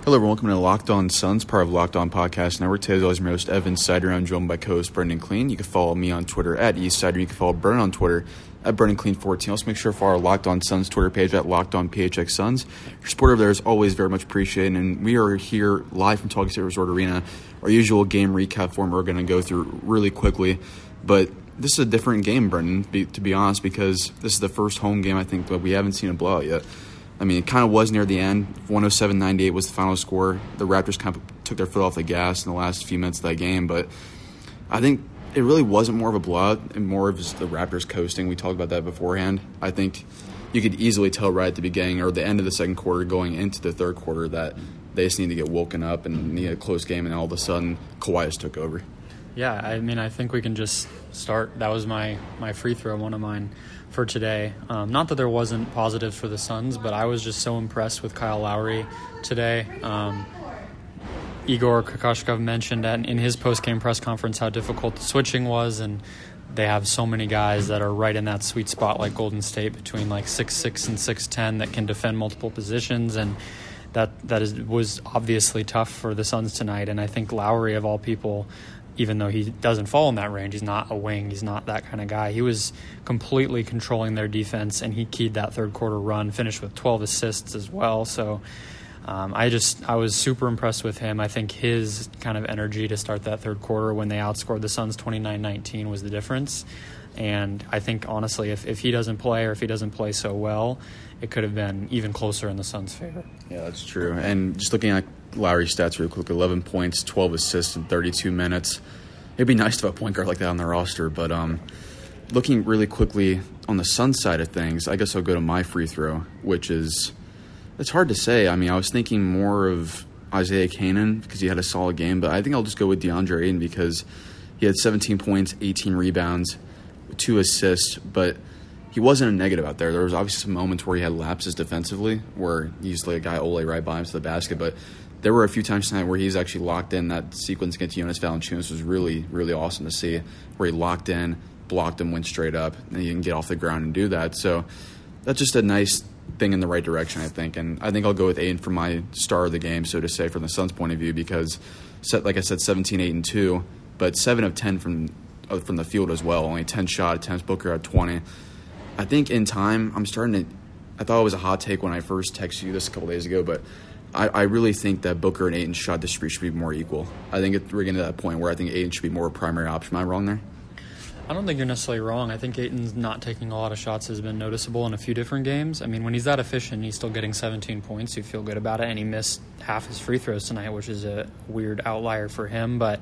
Hello, everyone. Welcome to Locked On Suns, part of Locked On Podcast Network. Today's always my host, Evan Sider. I'm joined by co-host Brendan Clean. You can follow me on Twitter at eSider. You can follow Brendan on Twitter at BrendanClean14. Also, make sure to follow our Locked On Suns Twitter page at Locked On PHX Suns. Your support over there is always very much appreciated, and we are here live from Tulsa State Resort Arena. Our usual game recap form we're going to go through really quickly, but this is a different game, Brendan, to be honest, because this is the first home game I think that we haven't seen a blowout yet. I mean, it kind of was near the end. 107-98 was the final score. The Raptors kind of took their foot off the gas in the last few minutes of that game, but I think it really wasn't more of a blowout and more of just the Raptors coasting. We talked about that beforehand. I think you could easily tell right at the beginning or the end of the second quarter going into the third quarter that they just need to get woken up and need a close game, and all of a sudden Kawhi just took over. Yeah, I mean, I think we can just start. That was my free throw, one of mine for today. Not that there wasn't positives for the Suns, but I was just so impressed with Kyle Lowry today. Igor Kokoshkov mentioned in his post-game press conference how difficult the switching was, and they have so many guys that are right in that sweet spot like Golden State between like 6'6" and 6'10" that can defend multiple positions, and that was obviously tough for the Suns tonight. And I think Lowry, of all people, even though he doesn't fall in that range, he's not a wing, he's not that kind of guy. He was completely controlling their defense, and he keyed that third quarter run, finished with 12 assists as well. So I was super impressed with him. I think his kind of energy to start that third quarter when they outscored the Suns 29-19 was the difference. And I think, honestly, if he doesn't play or if he doesn't play so well, it could have been even closer in the Suns' favor. Yeah, that's true. And just looking at Lowry's stats real quick, 11 points, 12 assists in 32 minutes. It'd be nice to have a point guard like that on the roster, but looking really quickly on the Suns side of things, I guess I'll go to my free throw, which is, it's hard to say. I mean, I was thinking more of Isaiah Canaan because he had a solid game, but I think I'll just go with DeAndre Ayton because he had 17 points, 18 rebounds, 2 assists, but he wasn't a negative out there. There was obviously some moments where he had lapses defensively where he used to let a guy Ole right by him to the basket, but there were a few times tonight where he's actually locked in. That sequence against Jonas Valanciunas was really, really awesome to see, where he locked in, blocked him, went straight up, and he can get off the ground and do that. So that's just a nice thing in the right direction, I think. And I think I'll go with Ayton for my star of the game, so to say, from the Suns' point of view, because, like I said, 17, 8, and 2, but 7 of 10 from the field as well. Only 10 shot attempts. Booker had 20. I think in time, I thought it was a hot take when I first texted you this a couple days ago, but I really think that Booker and Ayton's shot distribution should be more equal. I think we're getting to that point where I think Ayton should be more a primary option. Am I wrong there? I don't think you're necessarily wrong. I think Ayton's not taking a lot of shots has been noticeable in a few different games. I mean, when he's that efficient, he's still getting 17 points. You feel good about it, and he missed half his free throws tonight, which is a weird outlier for him. But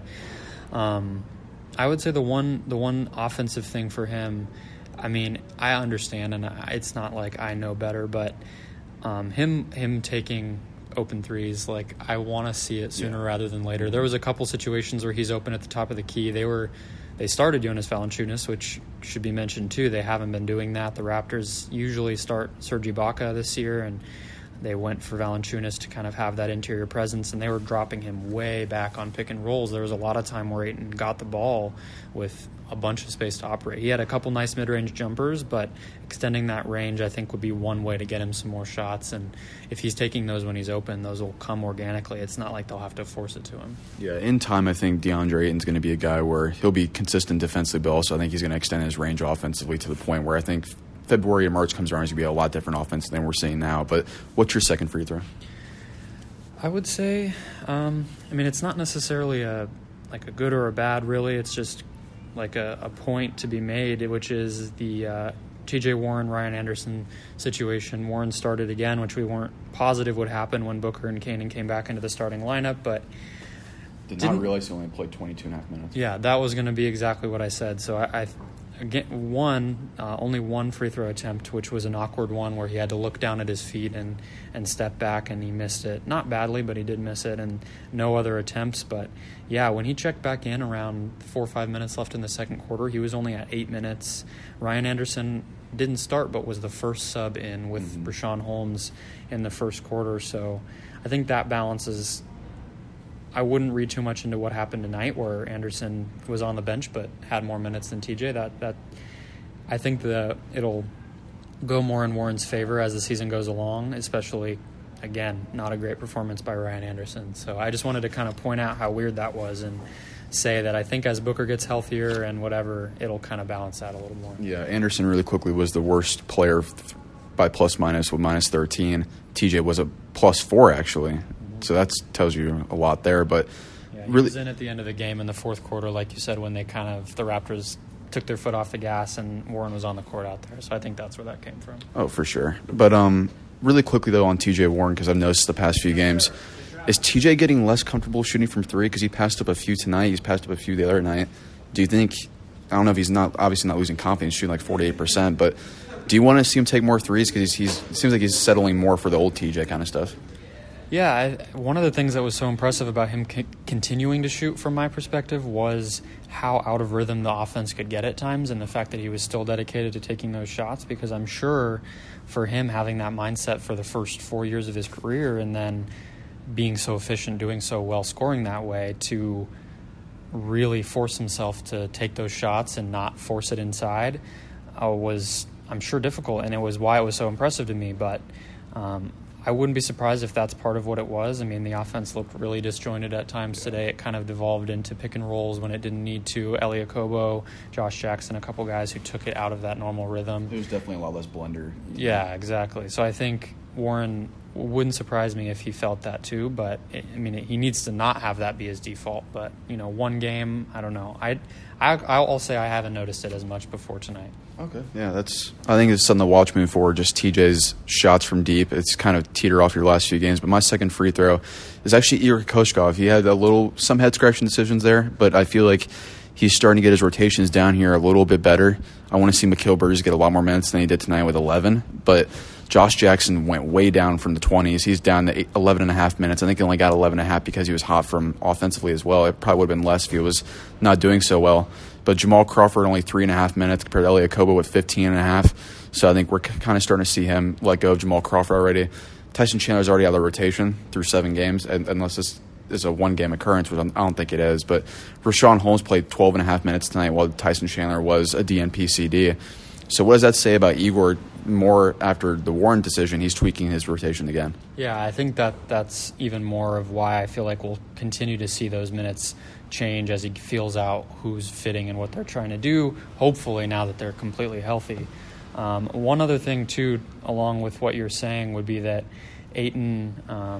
I would say the one offensive thing for him, I mean, I understand, and it's not like I know better, but him taking open threes, like, I want to see it sooner rather than later. There was a couple situations where he's open at the top of the key. They started Jonas Valanciunas, which should be mentioned too. They haven't been doing that. The Raptors usually start Serge Ibaka this year, and they went for Valanciunas to kind of have that interior presence, and they were dropping him way back on pick and rolls. There was a lot of time where Ayton got the ball with a bunch of space to operate. He had a couple nice mid-range jumpers, but extending that range, I think, would be one way to get him some more shots. And if he's taking those when he's open, those will come organically. It's not like they'll have to force it to him. Yeah, in time, I think DeAndre Ayton's going to be a guy where he'll be consistent defensively, but also I think he's going to extend his range offensively to the point where I think February or March comes around, he's going to be a lot different offense than we're seeing now. But what's your second free throw? I would say, I mean, it's not necessarily a good or a bad, really. It's just like a point to be made, which is the T.J. Warren, Ryan Anderson situation. Warren started again, which we weren't positive would happen when Booker and Canaan came back into the starting lineup, but did not realize he only played 22 and a half minutes. Yeah, that was going to be exactly what I said. So I only one free throw attempt, which was an awkward one where he had to look down at his feet and step back, and he missed it. Not badly, but he did miss it, and no other attempts. But, yeah, when he checked back in around 4 or 5 minutes left in the second quarter, he was only at 8 minutes. Ryan Anderson didn't start but was the first sub in with Richaun Holmes in the first quarter. So I think that balances. I wouldn't read too much into what happened tonight where Anderson was on the bench but had more minutes than TJ. That I think it'll go more in Warren's favor as the season goes along, especially again, not a great performance by Ryan Anderson. So I just wanted to kind of point out how weird that was and say that I think as Booker gets healthier and whatever, it'll kind of balance out a little more. Yeah, Anderson really quickly was the worst player by plus-minus with minus 13. TJ was a +4, actually. Mm-hmm. So that tells you a lot there. But yeah, he really was in at the end of the game in the fourth quarter, like you said, when the Raptors took their foot off the gas and Warren was on the court out there. So I think that's where that came from. Oh, for sure. But really quickly, though, on TJ Warren, because I've noticed the past few games, is TJ getting less comfortable shooting from three? Because he passed up a few tonight. He's passed up a few the other night. Do you think – I don't know if he's obviously not losing confidence, shooting like 48%, but do you want to see him take more threes? Because it seems like he's settling more for the old TJ kind of stuff. Yeah, one of the things that was so impressive about him continuing to shoot from my perspective was how out of rhythm the offense could get at times, and the fact that he was still dedicated to taking those shots, because I'm sure for him having that mindset for the first 4 years of his career and then being so efficient, doing so well, scoring that way, to really force himself to take those shots and not force it inside was, I'm sure, difficult, and it was why it was so impressive to me. But I wouldn't be surprised if that's part of what it was. I mean, the offense looked really disjointed at times today. It kind of devolved into pick and rolls when it didn't need to. Elie Okobo, Josh Jackson, a couple guys who took it out of that normal rhythm. It was definitely a lot less blender. Yeah, exactly. So I think Warren wouldn't surprise me if he felt that too, but he needs to not have that be his default. But one game, I don't know. I'll say I haven't noticed it as much before tonight. Okay, yeah, I think it's something to watch moving forward. Just TJ's shots from deep. It's kind of teeter off your last few games. But my second free throw is actually Igor Kokoskov. He had some head scratching decisions there, but I feel like he's starting to get his rotations down here a little bit better. I want to see Mikal Bridges get a lot more minutes than he did tonight with 11, but Josh Jackson went way down from the 20s. He's down to 11 and a half minutes. I think he only got 11 and a half because he was hot from offensively as well. It probably would have been less if he was not doing so well. But Jamal Crawford only 3.5 minutes compared to Elie Okobo with 15 and a half. So I think we're kind of starting to see him let go of Jamal Crawford already. Tyson Chandler's already out of the rotation through 7 games, unless this is a one-game occurrence, which I don't think it is. But Rashawn Holmes played 12 and a half minutes tonight while Tyson Chandler was a DNP CD. So what does that say about Igor more after the Warren decision? He's tweaking his rotation again. Yeah, I think that's even more of why I feel like we'll continue to see those minutes change as he feels out who's fitting and what they're trying to do, hopefully now that they're completely healthy. One other thing, too, along with what you're saying, would be that Ayton,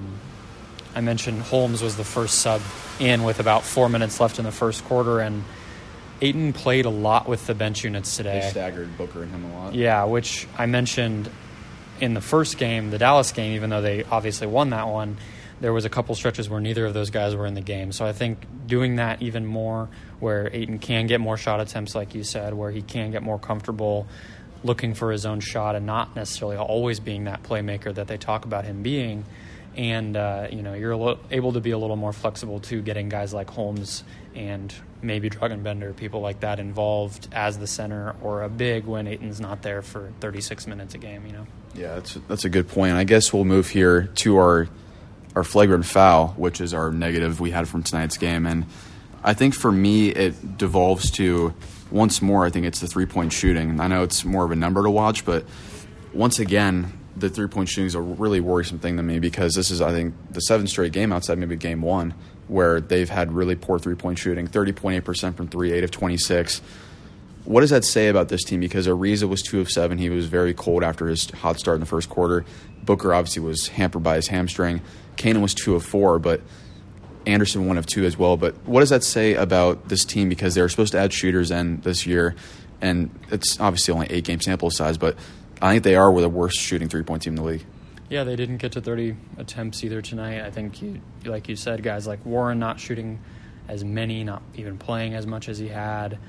I mentioned Holmes was the first sub in with about 4 minutes left in the first quarter, and Ayton played a lot with the bench units today. They staggered Booker and him a lot. Yeah, which I mentioned in the first game, the Dallas game, even though they obviously won that one, there was a couple stretches where neither of those guys were in the game. So I think doing that even more, where Ayton can get more shot attempts, like you said, where he can get more comfortable looking for his own shot and not necessarily always being that playmaker that they talk about him being. And, you're able to be a little more flexible to getting guys like Holmes and maybe Dragan-Bender, people like that involved as the center or a big when Ayton's not there for 36 minutes a game, Yeah, that's a good point. I guess we'll move here to our flagrant foul, which is our negative we had from tonight's game. And I think for me it devolves to, once more, I think it's the three-point shooting. I know it's more of a number to watch, but once again, the three-point shooting is a really worrisome thing to me, because this is, I think, the 7th straight game outside maybe game 1 where they've had really poor three-point shooting, 30.8% from 3, 8 of 26. What does that say about this team? Because Ariza was 2 of 7. He was very cold after his hot start in the first quarter. Booker obviously was hampered by his hamstring. Kanan was 2 of 4, but Anderson 1 of 2 as well. But what does that say about this team? Because they're supposed to add shooters in this year, and it's obviously only 8-game sample size, but I think they are the worst shooting three-point team in the league. Yeah, they didn't get to 30 attempts either tonight. I think, like you said, guys like Warren not shooting as many, not even playing as much as he had.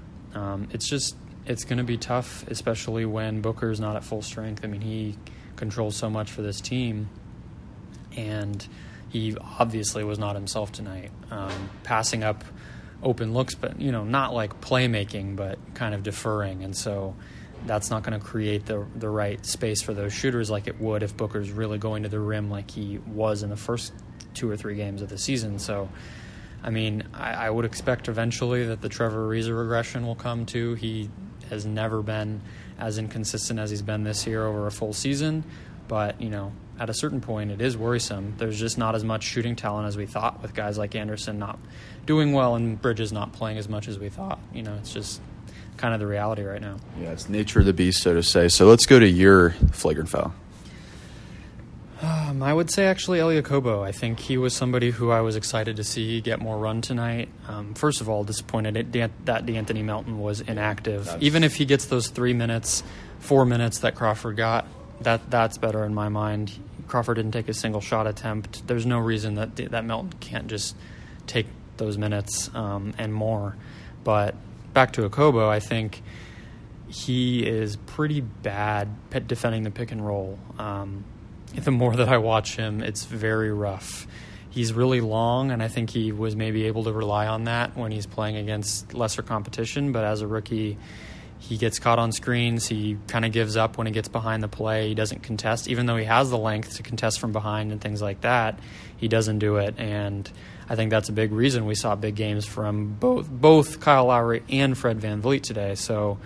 It's going to be tough, especially when Booker's not at full strength. I mean, he controls so much for this team, and he obviously was not himself tonight. Passing up open looks, but, not like playmaking, but kind of deferring. And so that's not going to create the right space for those shooters like it would if Booker's really going to the rim like he was in the first 2 or 3 games of the season. So, I mean, I would expect eventually that the Trevor Ariza regression will come too. He has never been as inconsistent as he's been this year over a full season. But, at a certain point, it is worrisome. There's just not as much shooting talent as we thought with guys like Anderson not doing well and Bridges not playing as much as we thought. It's just kind of the reality right now. Yeah, it's nature of the beast, so to say. So let's go to your flagrant foul. I would say actually Elie Okobo. I think he was somebody who I was excited to see get more run tonight. First of all, disappointed that DeAnthony Melton was inactive. Even if he gets those 4 minutes that Crawford got, that's better in my mind. Crawford didn't take a single shot attempt. There's no reason that Melton can't just take those minutes and more. But back to Okobo, I think he is pretty bad at defending the pick and roll. The more that I watch him, it's very rough. He's really long, and I think he was maybe able to rely on that when he's playing against lesser competition. But as a rookie, he gets caught on screens. He kind of gives up when he gets behind the play. He doesn't contest, even though he has the length to contest from behind and things like that. He doesn't do it, and I think that's a big reason we saw big games from both Kyle Lowry and Fred VanVleet today. So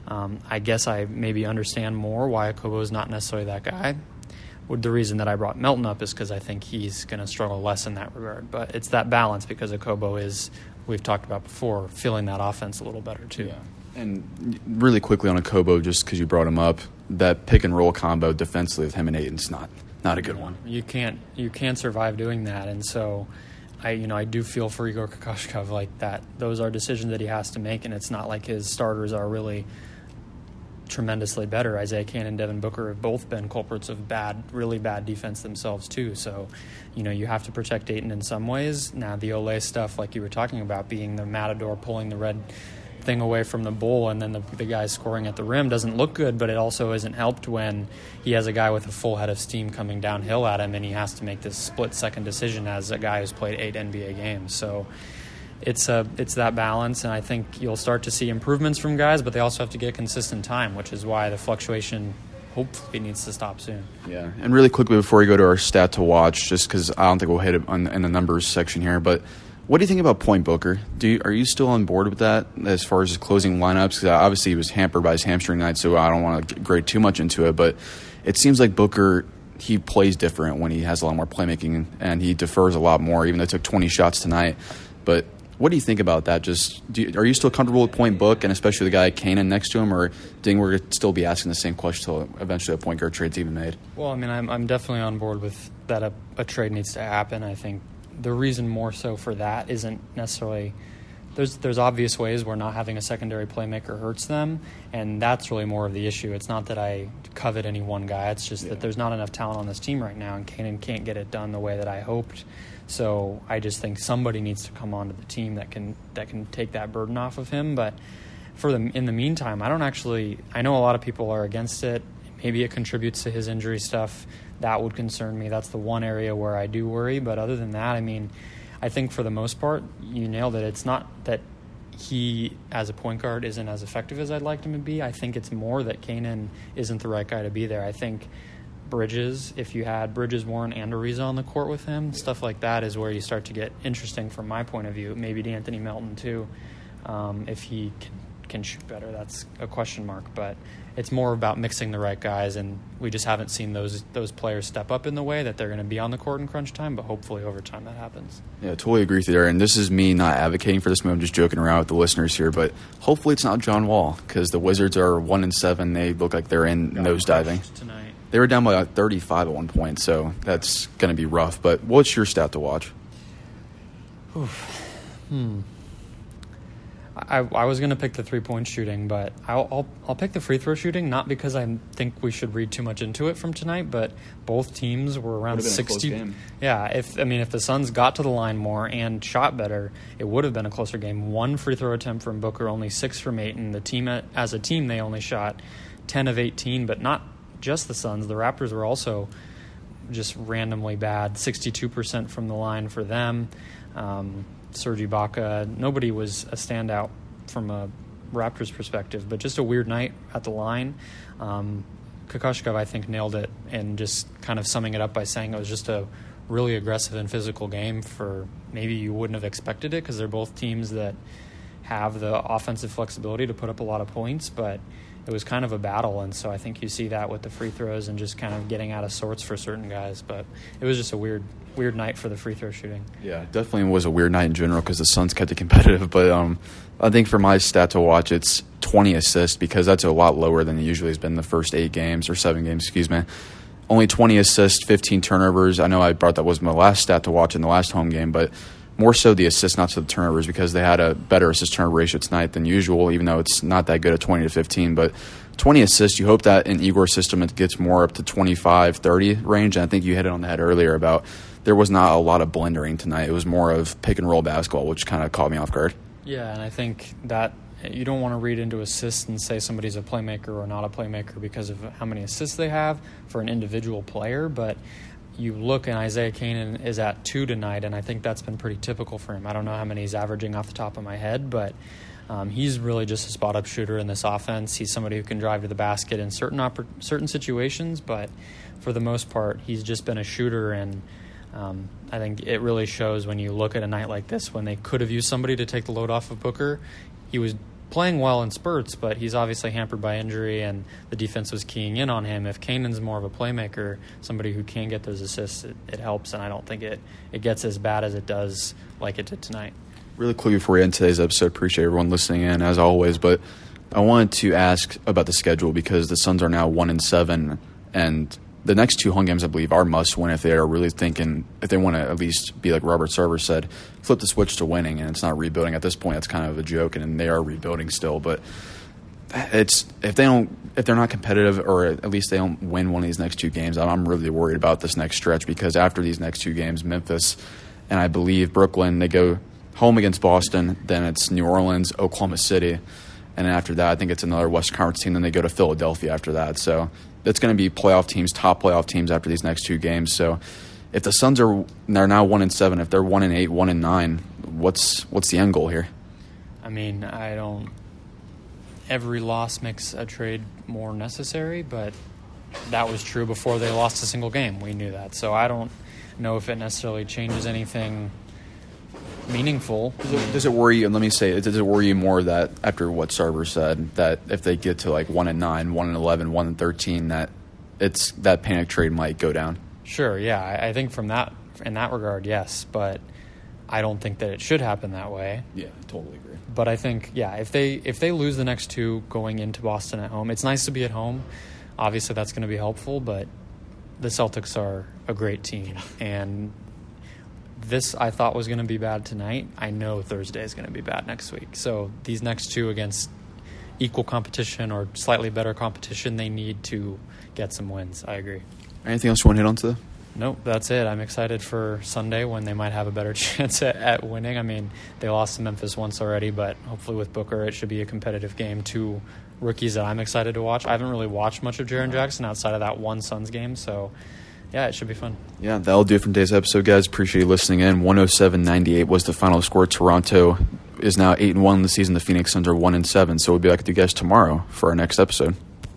I guess I maybe understand more why Okobo is not necessarily that guy. The reason that I brought Melton up is because I think he's going to struggle less in that regard. But it's that balance because Okobo is, we've talked about before, feeling that offense a little better too. Yeah. And really quickly on Okobo, just because you brought him up, that pick and roll combo defensively with him and Ayton's not a good one. You can't survive doing that, and so I do feel for Igor Kokoshkov like that. Those are decisions that he has to make, and it's not like his starters are really tremendously better. Isaiah Canaan and Devin Booker have both been culprits of really bad defense themselves too. So, you have to protect Ayton in some ways. Now, the Olay stuff, like you were talking about, being the matador, pulling the red thing away from the bull, and then the guy scoring at the rim doesn't look good, but it also isn't helped when he has a guy with a full head of steam coming downhill at him, and he has to make this split-second decision as a guy who's played 8 NBA games. So it's that balance, and I think you'll start to see improvements from guys, but they also have to get consistent time, which is why the fluctuation hopefully needs to stop soon. Yeah, and really quickly before we go to our stat to watch, just because I don't think we'll hit it in the numbers section here, but what do you think about Point Booker? Are you still on board with that as far as his closing lineups? Because obviously he was hampered by his hamstring night, so I don't want to grade too much into it, but it seems like Booker, he plays different when he has a lot more playmaking, and he defers a lot more, even though he took 20 shots tonight. But what do you think about that? Are you still comfortable with Point Book, and especially the guy Canaan next to him, or do you think we're going to still be asking the same question until eventually a point guard trade's even made? Well, I mean, I'm definitely on board with that. A trade needs to happen. I think the reason more so for that isn't necessarily there's obvious ways where not having a secondary playmaker hurts them, and that's really more of the issue. It's not that I covet any one guy. It's just that there's not enough talent on this team right now, and Canaan can't get it done the way that I hoped. So I just think somebody needs to come onto the team that can take that burden off of him. But in the meantime, I know a lot of people are against it. Maybe it contributes to his injury stuff. That would concern me. That's the one area where I do worry. But other than that, I mean, I think for the most part, you nailed it. It's not that he, as a point guard, isn't as effective as I'd like him to be. I think it's more that Canaan isn't the right guy to be there. I think Bridges, if you had Bridges, Warren, and Ariza on the court with him, stuff like that is where you start to get interesting from my point of view. Maybe DeAnthony Melton too, if he can shoot better. That's a question mark, but it's more about mixing the right guys, and we just haven't seen those players step up in the way that they're going to be on the court in crunch time, but hopefully over time that happens. Yeah, totally agree with you there, and this is me not advocating for this move. I'm just joking around with the listeners here, but hopefully it's not John Wall, because the Wizards are 1-7. They look like they're in nosediving tonight. They were down by 35 at one point, so that's going to be rough. But what's your stat to watch? I was going to pick the 3-point shooting, but I'll pick the free throw shooting, not because I think we should read too much into it from tonight, but both teams were around 60. Yeah, if the Suns got to the line more and shot better, it would have been a closer game. 1 free throw attempt from Booker, only 6 from Ayton. The team as a team, they only shot 10 of 18, but not just the Suns. The Raptors were also just randomly bad. 62% from the line for them. Serge Ibaka, nobody was a standout from a Raptors perspective, but just a weird night at the line. Kokoshkov, I think, nailed it, and just kind of summing it up by saying it was just a really aggressive and physical game for maybe you wouldn't have expected it, because they're both teams that have the offensive flexibility to put up a lot of points, but it was kind of a battle. And so I think you see that with the free throws and just kind of getting out of sorts for certain guys. But it was just a weird night for the free throw shooting. Yeah, definitely was a weird night in general because the Suns kept it competitive. But I think for my stat to watch, it's 20 assists because that's a lot lower than it usually has been the first 7 games, excuse me. Only 20 assists, 15 turnovers. I know I brought that was my last stat to watch in the last home game, but more so the assists, not so the turnovers, because they had a better assist-turnover ratio tonight than usual, even though it's not that good at 20 to 15. But 20 assists, you hope that in Igor's system it gets more up to 25, 30 range. And I think you hit it on the head earlier about there was not a lot of blendering tonight. It was more of pick-and-roll basketball, which kind of caught me off guard. Yeah, and I think that you don't want to read into assists and say somebody's a playmaker or not a playmaker because of how many assists they have for an individual player, but you look and Isaiah Canaan is at 2 tonight, and I think that's been pretty typical for him. I don't know how many he's averaging off the top of my head, but he's really just a spot-up shooter in this offense. He's somebody who can drive to the basket in certain situations, but for the most part, he's just been a shooter, and I think it really shows when you look at a night like this when they could have used somebody to take the load off of Booker. He was playing well in spurts, but he's obviously hampered by injury, and the defense was keying in on him. If Canaan's more of a playmaker, somebody who can get those assists, it helps, and I don't think it gets as bad as it does like it did tonight. Really quick before we end today's episode, appreciate everyone listening in, as always, but I wanted to ask about the schedule because the Suns are now 1-7, and the next 2 home games, I believe, are must-win if they are really thinking, if they want to at least be like Robert Sarver said, flip the switch to winning, and it's not rebuilding. At this point, it's kind of a joke, and they are rebuilding still. But it's if they're not competitive, or at least they don't win one of these next 2 games, I'm really worried about this next stretch because after these next 2 games, Memphis and I believe Brooklyn, they go home against Boston, then it's New Orleans, Oklahoma City, and then after that, I think it's another Western Conference team. Then they go to Philadelphia after that. So it's going to be playoff teams, top playoff teams after these next 2 games. So if the Suns they're now 1-7, if they're 1-8, 1-9, what's the end goal here? I mean, every loss makes a trade more necessary, but that was true before they lost a single game. We knew that. So I don't know if it necessarily changes anything meaniful. Does it worry you? Let me say, does it worry you more that after what Sarver said, that if they get to like 1-9, 1-11, 1-13, that panic trade might go down? Sure, yeah. I think in that regard, yes, but I don't think that it should happen that way. Yeah, I totally agree. But I think, yeah, if they lose the next 2 going into Boston at home, it's nice to be at home. Obviously, that's going to be helpful, but the Celtics are a great team, and this I thought was going to be bad tonight. I know Thursday is going to be bad next week. So these next 2 against equal competition or slightly better competition, they need to get some wins. I agree. Anything else you want to hit on today? Nope, that's it. I'm excited for Sunday when they might have a better chance at winning. I mean, they lost to Memphis once already, but hopefully with Booker it should be a competitive game. 2 rookies that I'm excited to watch. I haven't really watched much of Jaren Jackson outside of that one Suns game, so yeah, it should be fun. Yeah, that'll do it from today's episode, guys. Appreciate you listening in. 107-98 was the final score. Toronto is now 8-1 in the season. The Phoenix Suns are 1-7. So we'll be back with you guys tomorrow for our next episode.